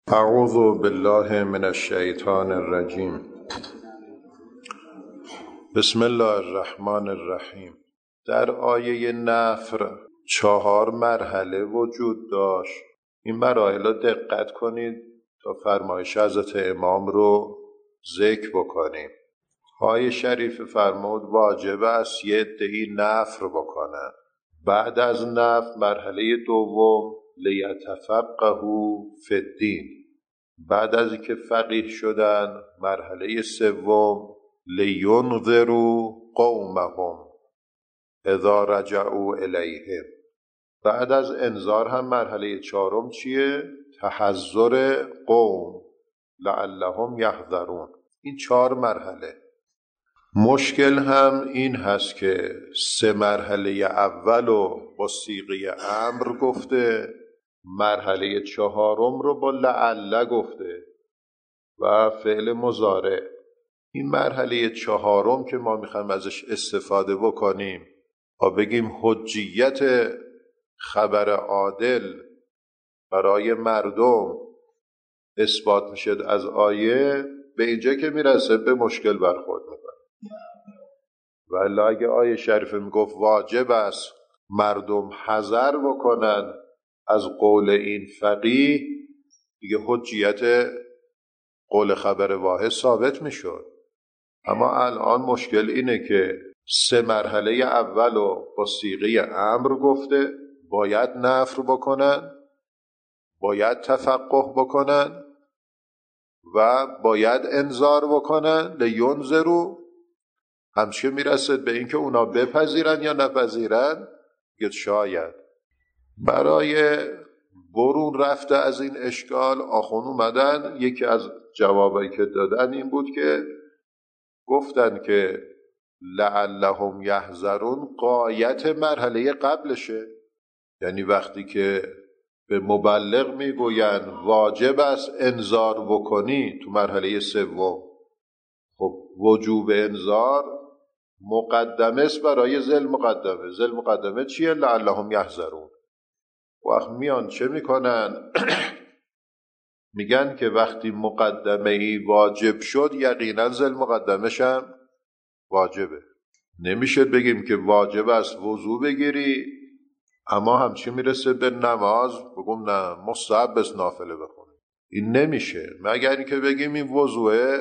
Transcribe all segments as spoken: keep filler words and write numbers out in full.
اعوذ بالله من الشیطان الرجیم. بسم الله الرحمن الرحیم. در آیه نفر چهار مرحله وجود داشت. این مراحل را دقت کنید تا فرمایش حضرت امام رو ذکر بکنیم. آیه شریف فرمود واجب است یه عده‌ای نفر بکنن. بعد از نفر مرحله دوم لیتفقهوا فی الدین. بعد از اینکه فقیه شدن مرحله سوم لینذروا قومهم اذا رجعوا الیهم. بعد از انذار هم مرحله چهارم چیه؟ تحذر قوم لعلهم یحذرون. این چهار مرحله. مشکل هم این هست که سه مرحله اول رو با صیغه امر گفته، مرحله چهارم رو با لعل گفته و فعل مضارع. این مرحله چهارم که ما میخوایم ازش استفاده بکنیم و بگیم حجیت خبر عادل برای مردم اثبات میشه از آیه، به اینجا که میرسه به مشکل برخورد میکنه. ولی اگه آیه شریفه میگفت واجب است مردم حذر بکنن از قول این فقیه، دیگه حجیت قول خبر واحد ثابت میشد. اما الان مشکل اینه که سه مرحله اول رو با صیغه امر گفته، باید نفر بکنن، باید تفقه بکنن و باید انذار بکنن لینذروا. همچه میرسد به اینکه اونا بپذیرن یا نپذیرن. که شاید برای برون رفته از این اشکال آخون اومدن، یکی از جوابایی که دادن این بود که گفتن که لعلهم یحذرون غایت مرحله قبلشه. یعنی وقتی که به مبلغ میگوین واجب است انذار بکنی تو مرحله سوم، خب وجوب انذار مقدمه است برای ذل مقدمه. ذل مقدمه چیه؟ لعلهم یحذرون. وقت میان چه میکنن؟ میگن که وقتی مقدمه ای واجب شد یقینا ذل مقدمش هم واجبه. نمیشه بگیم که واجب است وضو بگیری اما همچی میرسه به نماز بگم نه مستحب است نافله بخونی. این نمیشه مگر اینکه بگیم این وضوء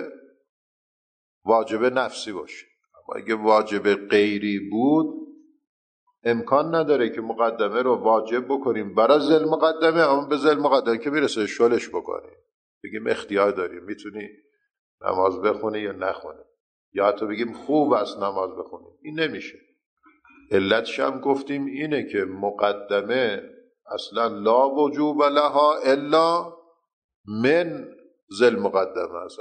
واجب نفسی باشه. اما اگه واجب غیری بود امکان نداره که مقدمه رو واجب بکنیم برای ذل مقدمه، اما به ذل مقدمه که میرسه شلش بکنیم، بگیم اختیار داریم میتونی نماز بخونی یا نخونی، یا حتی بگیم خوب است نماز بخونی. این نمیشه. علتش هم گفتیم اینه که مقدمه اصلا لا وجوب لها الا من ذل مقدمه است.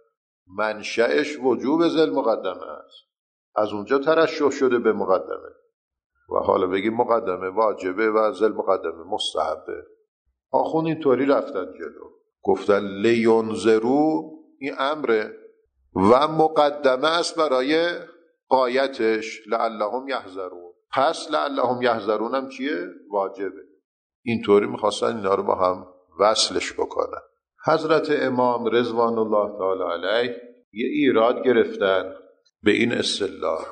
منشأش وجوب ذل مقدمه است، از اونجا ترشح شده به مقدمه. و حالا بگیم مقدمه واجبه و ذل مقدمه مستحبه. آخون اینطوری رفتن جلو، گفتن لینذروا این امره و مقدمه است برای غایتش لعلهم یحذرون. پس لعلهم یحذرون هم چیه؟ واجبه. اینطوری میخواستن اینا رو با هم وصلش بکنن. حضرت امام رضوان الله تعالی علیه یه ایراد گرفتن به این اصطلاح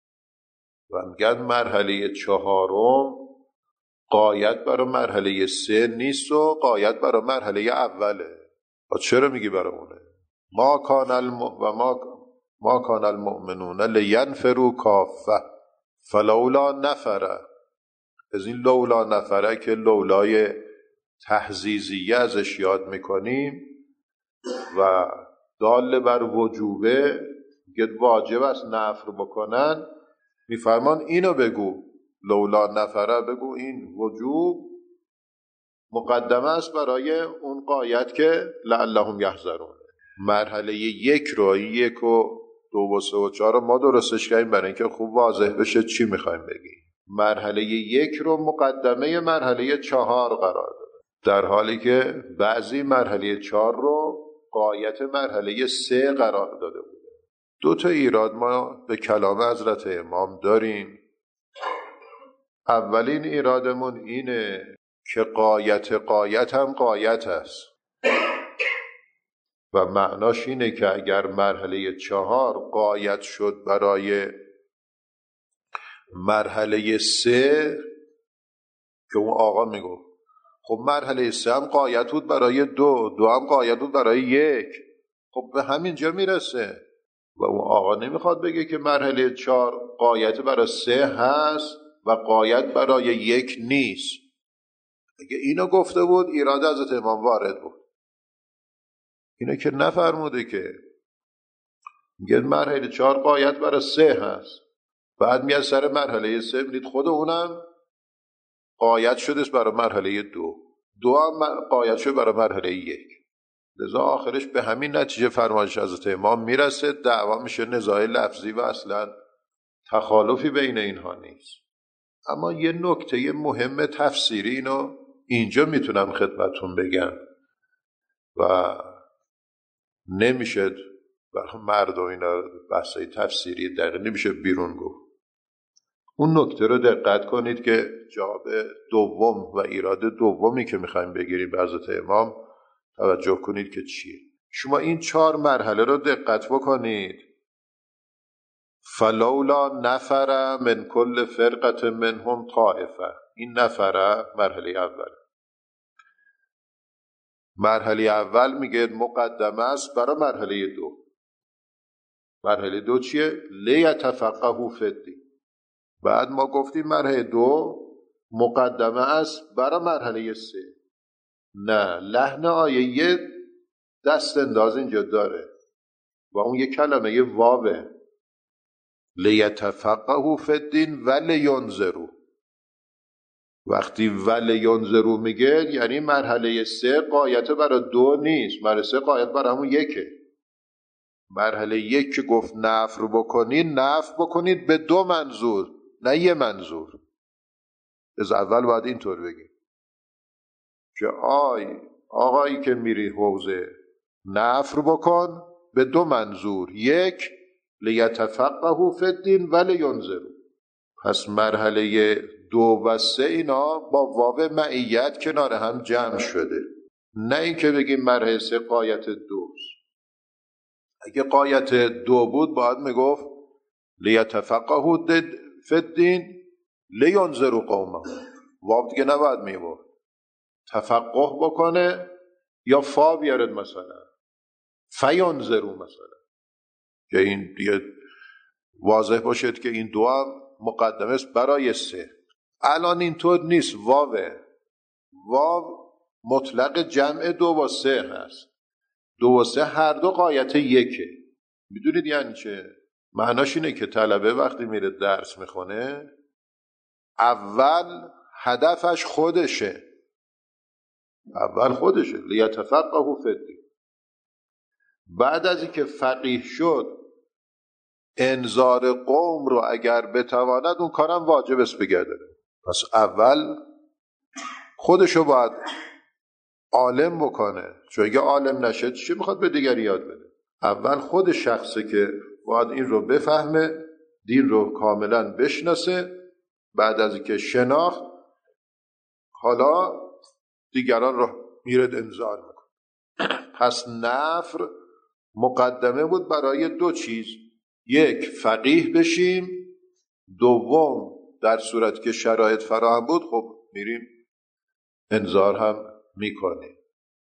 و میگن مرحله چهارم غایت برای مرحله سه نیست و غایت برای مرحله اوله. و چرا میگی برای اونه؟ ما کان الم... و ما ما کان المؤمنون لینفروا کافه فلولا نفره. از این لولا نفره که لولای تحزیزیه ازش یاد میکنیم و دال بر وجوبه، که واجب است نفر بکنن، میفرمان اینو بگو لولا نفره، بگو این وجوب مقدمه است برای اون غایت که لعلهم یحذرون. مرحله یک رو یک و دو و سه و چهار رو ما درستش کردیم برای اینکه خوب واضح بشه چی میخوایم بگیم. مرحله یک رو مقدمه مرحله چهار قرار داده، در حالی که بعضی مرحله چهار رو غایت مرحله سه قرار داده بوده. دو تا ایراد ما به کلام حضرت امام داریم. اولین ایرادمون اینه که غایت غایت هم غایت است. و معناش اینه که اگر مرحله چهار غایت شد برای مرحله سه، که اون آقا میگو خب مرحله سه هم غایت بود برای دو، دو هم غایت بود برای یک، خب به همین جا میرسه. و اون آقا نمیخواد بگه که مرحله چهار غایت برای سه هست و غایت برای یک نیست. اگه اینو گفته بود ایراد حضرت امام وارد بود. اینو که نفرموده، که میگه مرحله چهار غایت برای سه هست، بعد میاد سر مرحله سه میدید خود اونم غایت شده برای مرحله دو، دو هم غایت شده برای مرحله یک. لذا آخرش به همین نتیجه فرمایش حضرت امام میرسه. دعوا میشه نزاع لفظی و اصلا تخالفی بین اینها نیست. اما یه نکته مهم تفسیری اینو اینجا میتونم خدمتون بگم و نمیشه برای مردم اینا بحثای تفسیری دقیق نمیشه بیرون گفت. اون نکته رو دقت کنید که جواب دوم و ایراد دومی که میخوایم بگیریم به حضرت امام توجه کنید که چیه. شما این چهار مرحله رو دقت بکنید. فلولا نفر من کل فرقه منهم طائفه، این نفره مرحله اول. مرحله اول میگه مقدمه است برای مرحله دو. مرحله دو چیه؟ لیتفقهوا فی الدین. بعد ما گفتیم مرحله دو مقدمه است برای مرحله سه. نه، لحن آیه یه دست انداز اینجا داره و اون یه کلمه واوه، لیتفقهوا فی الدین و لینذروا. وقتی و لینذروا میگه یعنی مرحله سه غایت برای دو نیست، مرحله سه غایت برای همون یکه. مرحله یک که گفت نفر بکنید، نفر بکنید به دو منظور نه یه منظور. از اول باید اینطور بگیم که آی آقایی که میری حوزه نفر بکن به دو منظور، یک لیتفقهوا فی الدین و لینذروا. پس مرحله دو و سه اینا با واو معیت کنار هم جمع شده، نه این که بگیم مرحله سه غایت دوست. اگه غایت دو بود باید میگفت لیتفقهوا فی الدین لینذروا قومهم. واو دیگه نباید میگفت، تفقه بکنه یا فا بیارد مثلا فینذروا مثلا، که این دیگه واضح باشد که این دو هم مقدمه است برای سه. الان اینطور نیست. واوه واو مطلق جمع دو و سه هست. دو و سه هر دو غایت یکه. میدونید یعنی چه؟ معناش اینه که طلبه وقتی میره درس میخونه اول هدفش خودشه، اول خودشه لیتفقهوا فی الدین. بعد از اینکه فقیه شد انذار قوم رو اگر بتواند اون کارم واجب است بگردونه. پس اول خودشو باید عالم بکنه، چون اگه عالم نشه چی میخواد به دیگری یاد بده؟ اول خود شخصه که باید این رو بفهمه، دین رو کاملا بشناسه. بعد از اینکه شناخت حالا دیگران رو میرد انذار میکنه. پس نفر مقدمه بود برای دو چیز، یک فقیه بشیم، دوم در صورت که شرایط فراهم بود خب میریم انذار هم میکنیم.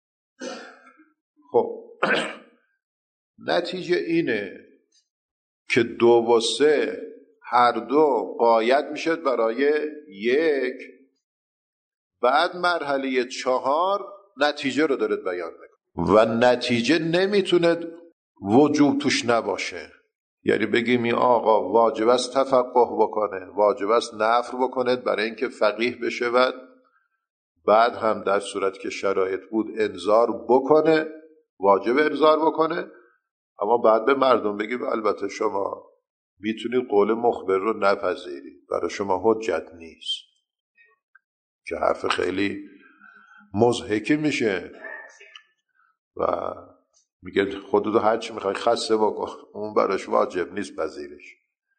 خب نتیجه اینه که دو و سه هر دو غایت میشه برای یک. بعد مرحله چهار نتیجه رو داره بیان میکنه و نتیجه نمیتونه وجوب توش نباشه. یعنی بگیم این آقا واجب است تفقه بکنه، واجب است نفر بکنه برای اینکه فقیه بشه، و بعد هم در صورت که شرایط بود انذار بکنه، واجب انذار بکنه. اما بعد به مردم بگیم البته شما میتونید قول مخبر رو نپذیرید، برای شما حجت نیست، که حرف خیلی مضحکی میشه و میگه خودتو هر چی میخوای خسته بکن، اون براش واجب نیست پذیرش.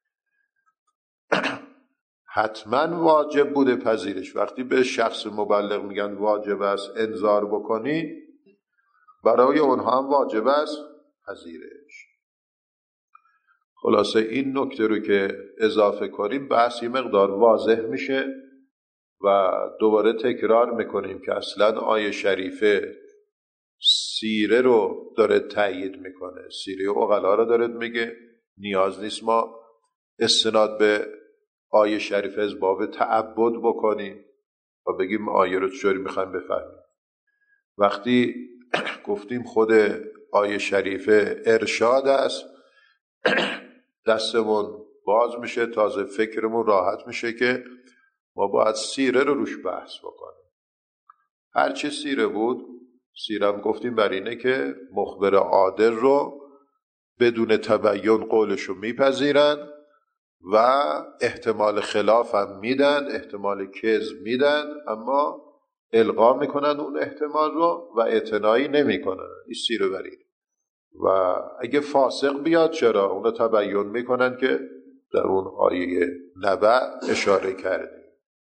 حتما واجب بوده پذیرش. وقتی به شخص مبلغ میگن واجب است انذار بکنی، برای اونها هم واجب است پذیرش. خلاصه این نکته رو که اضافه کنیم بحث یه مقدار واضح میشه و دوباره تکرار میکنیم که اصلا آیه شریفه سیره رو داره تأیید میکنه، سیره عقلا رو داره میگه. نیاز نیست ما استناد به آیه شریفه از باب تعبد بکنیم و بگیم آیه رو چطوری میخوایم بفهمیم. وقتی گفتیم خود آیه شریفه ارشاد است، دستمون باز میشه، تازه فکرمون راحت میشه که ما باید سیره رو روش بحث بکنیم. هرچی سیره بود، سیره هم گفتیم بر اینه که مخبر عادل رو بدون تبیین قولشو میپذیرن و احتمال خلاف هم میدن، احتمال کذب میدن، اما القا میکنن اون احتمال رو و اعتنایی نمیکنن. این سیره برید. و اگه فاسق بیاد چرا؟ اون رو تبیین میکنن که در اون آیه نبع اشاره کردیم.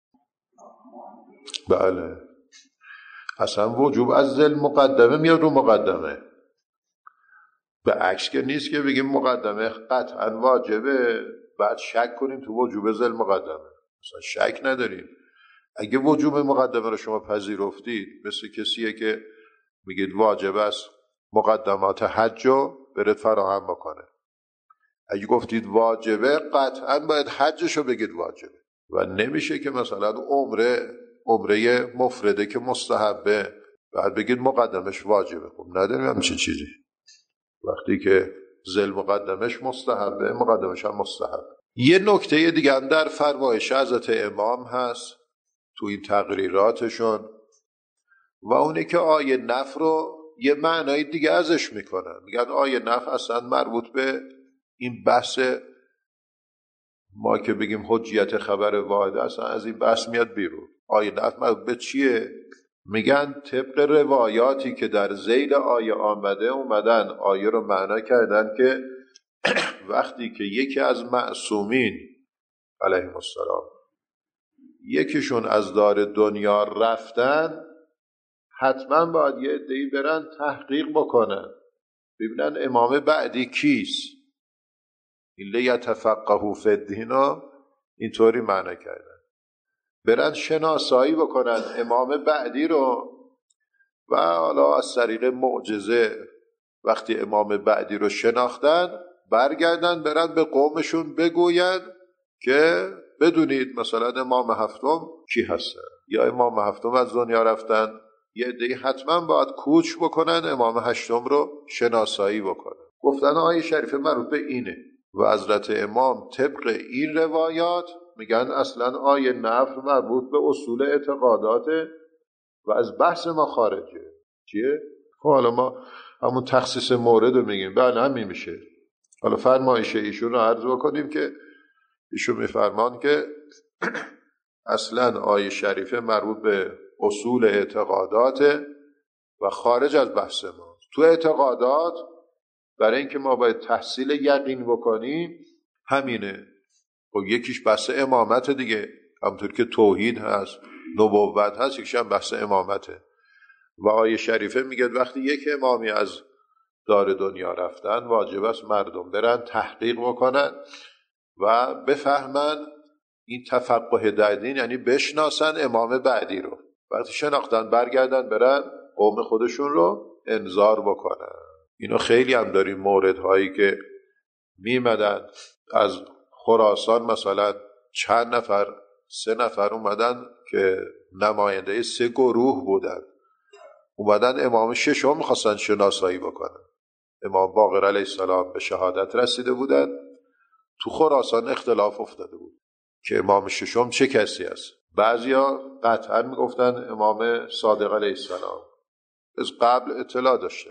بله، اصلا وجوب از ذل مقدمه میاد رو مقدمه، به عکس که نیست که بگیم مقدمه قطعا واجبه بعد شک کنیم تو وجوب ذل مقدمه. اصلا شک نداریم. اگه وجوب مقدمه رو شما پذیرفتید، مثل کسیه که میگید واجب است مقدمات حج رو برید فراهم بکنه. اگه گفتید واجبه، قطعا باید حجش رو بگید واجبه و نمیشه که مثلا عمره عمره مفرده که مستحبه بعد بگید مقدمش واجبه. خب نداریم همچین چیزی. وقتی که ذل مقدمش مستحبه، مقدمش هم مستحب. یه نکته دیگه هم در فرمایش حضرت امام هست تو این تقریراتشون و اونه که آیه نفی رو یه معنای دیگه ازش میکنن. میگن آیه نفی اصلا مربوط به این بحث ما که بگیم حجیت خبر واحد، اصلا از این بحث میاد بیرون. آیه نفی مربوط به چیه؟ میگن طبق روایاتی که در ذیل آیه آمده اومدن آیه رو معنا کردن که وقتی که یکی از معصومین علیهم السلام یکیشون از دار دنیا رفتن، حتما باید یه عده‌ای برن تحقیق بکنن ببینن امام بعدی کیست، الا یتفقهوا فی الدین، اینطوری معنا کردن. برن شناسایی بکنن امام بعدی رو و حالا از طریق معجزه وقتی امام بعدی رو شناختن برگردن برن به قومشون بگوین که بدونید مثلا امام هفتم کی هستن یا امام هفتم از دنیا رفتن. یه عده‌ای حتما باید کوچ بکنن امام هشتم رو شناسایی بکنن. گفتن آیه شریفه مربوط به اینه و حضرت امام طبق این روایات میگن اصلا آیه نفی مربوط به اصول اعتقادات و از بحث ما خارجه. چیه؟ حالا ما همون تخصیص مورد رو میگیم، بله همین میشه. حالا فرمایش ایشون رو عرض بکنیم که ایشون میفرمان که اصلا آیه شریفه مربوط به اصول اعتقادات و خارج از بحث ما. تو اعتقادات برای اینکه ما باید تحصیل یقین بکنیم همینه. خب یکیش بحث امامت دیگه، همونطور که توحید هست، نبوت هست، یکیش هم بحث امامته. و آیه شریفه میگه وقتی یک امامی از دار دنیا رفتن واجب است مردم برن تحقیق بکنن و بفهمن این تفقه در دین یعنی بشناسن امام بعدی رو. وقتی شناختن برگردن برن قوم خودشون رو انذار بکنن. اینو خیلی هم داریم موردهایی که میمدن از خراسان مثلا چند نفر سه نفر اومدن که نماینده سه گروه بودن، اومدن امام ششم میخواستن شناسایی بکنن. امام باقر علیه السلام به شهادت رسیده بودن، تو خراسان اختلاف افتاده بود که امام ششم چه کسی است. بعضیا قطعا میگفتن امام صادق علیه السلام، از قبل اطلاع داشتن.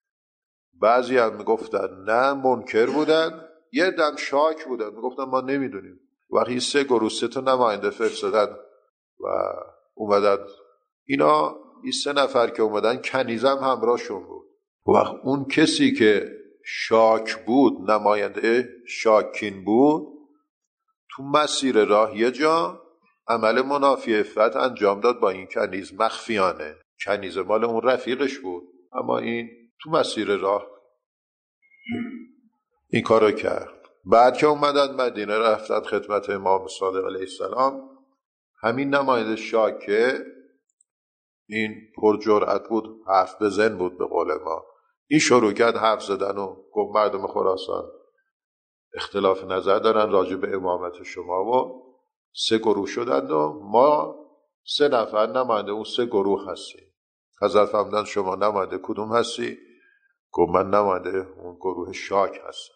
بعضی هم میگفتن نه منکر بودن، یه دم شاک بودن میگفتن ما نمیدونیم. وقتی سه گروه سه تا نماینده فرستادن و اومدن، اینا این سه نفر که اومدن کنیزم همراهشون بود. وقت اون کسی که شاک بود، نماینده شاکین بود، تو مسیر راه یه جا عمل منافی عفت انجام داد با این کنیز مخفیانه. کنیز مال اون رفیقش بود، اما این تو مسیر راه این کارو کرد. بعد که اومدن مدینه رفتن خدمت امام صادق علیه السلام، همین نماینده شاه که این پر جرأت بود، حرف بزن بود به قول ما، این شروع کرد حرف زدن و گفت مردم خراسان اختلاف نظر دارن راجع به امامت شما و سه گروه شدند و ما سه نفر نماینده اون سه گروه هستیم. حضرت فرمودن شما نماینده کدوم هستی؟ گفت من نماینده اون گروه شاک هستم.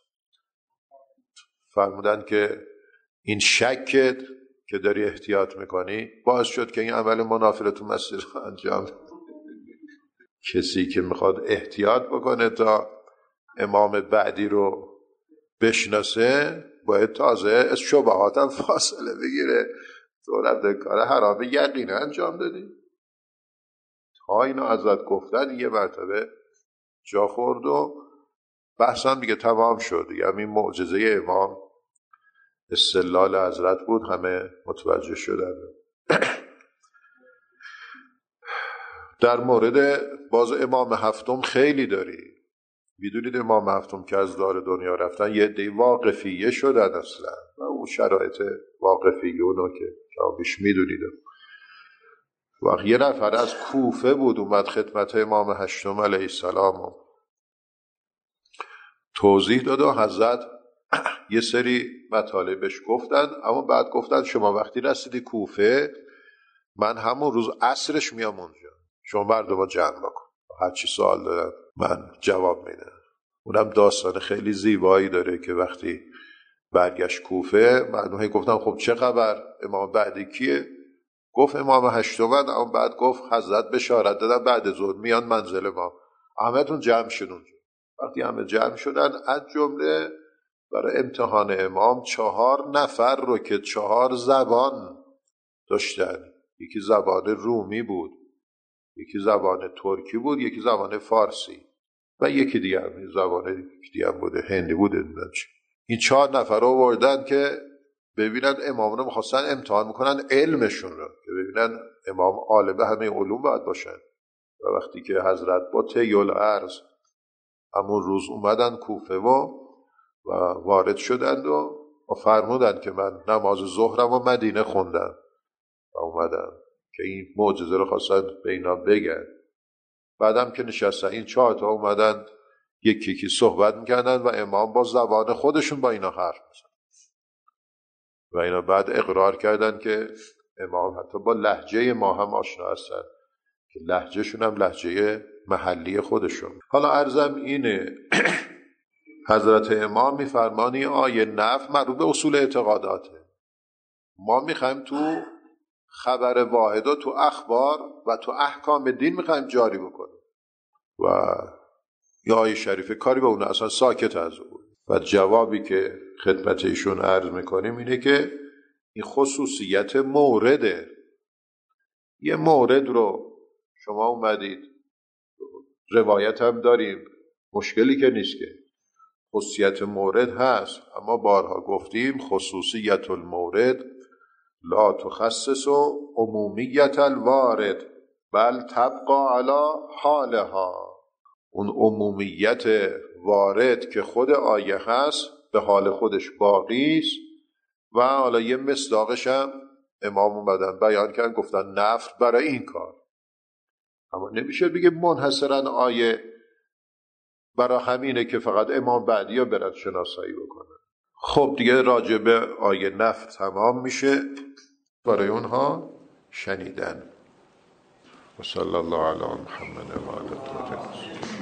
فرمودن که این شکت که داری احتیاط میکنی باعث شد که این عمل منافر تو مسیر انجام. کسی که میخواد احتیاط بکنه تا امام بعدی رو بشناسه باید تازه از شبهات هم فاصله بگیره. تو رفته کار حرام یقینه انجام دادی. تا اینو ازت گفتن یه مرتبه جا خورد و بحثم دیگه تمام شد. دیگه همین معجزه امام استدلال حضرت بود، همه متوجه شدن. در مورد باز امام هفتم خیلی داری. میدونید امام هفتم که از دار دنیا رفتن یه دی واقفیه شدن اصلا و اون شرایط واقفیه اونو که بیش میدونید. وقت یه نفر از کوفه بود اومد خدمت امام هشتم علیه السلام و توضیح داد و حضرت یه سری مطالبش گفتن، اما بعد گفتن شما وقتی رسیدی کوفه من همون روز عصرش میام اونجا، شما مردم جمع بکن، هرچی سوال دارن من جواب میدم. اونم داستان خیلی زیبایی داره که وقتی برگشت کوفه مردم گفتن خب چه خبر، امام بعدی کیه؟ گفت امام هشتمن. اما بعد گفت حضرت بشارت دادن بعد ظهر میان منزل ما، همه‌تون جمع شدن اونجا. وقتی همه جمع شدن از جمله برای امتحان امام چهار نفر رو که چهار زبان داشتن، یکی زبان رومی بود، یکی زبان ترکی بود، یکی زبان فارسی و یکی دیگه هم زبان دیگه هم بوده، هندی بوده. این چهار نفر رو آوردن که ببینن امام رو میخواستن امتحان میکنن علمشون رو، که ببینن امام عالم همه علوم باید باشن. و وقتی که حضرت با طی العرض همون روز اومدن کوفه و و وارد شدند و فرمودن که من نماز ظهرم و مدینه خوندم و اومدم که این معجزه رو خواستن به اینا بگن. بعدم که نشستن این چهار تا اومدن یکی یکی صحبت میکردن و امام با زبان خودشون با اینا حرف میزد و اینا بعد اقرار کردن که امام حتی با لهجه ما هم آشنا هستن که لهجهشون هم لهجه محلی خودشون. حالا عرضم اینه حضرت امام میفرمانی آیه نفی مربوط به اصول اعتقاداته. ما میخوایم تو خبر واحد و تو اخبار و تو احکام دین میخوایم جاری بکنیم و یا آیه شریف کاری به اون اصلا ساکت از اون. و جوابی که خدمت ایشون عرض میکنیم اینه که این خصوصیت مورده. یه مورد رو شما اومدید روایت هم داریم، مشکلی که نیست که خصوصیت مورد هست، اما بارها گفتیم خصوصیت المورد لا تخصص عمومیت الوارد بل تبقى علی حالها. اون عمومیت وارد که خود آیه هست به حال خودش باقی است. و حالا یه مصداقش هم امام اومدن بیان کردن گفتن نفر برای این کار. اما نمیشه بگه منحصرا آیه برای همینه که فقط امام بعدی ها برد شناسایی بکنن. خب دیگه راجع به آیه نفر تمام میشه برای اونها شنیدن. و صلی الله علی محمد و آله الطاهرین.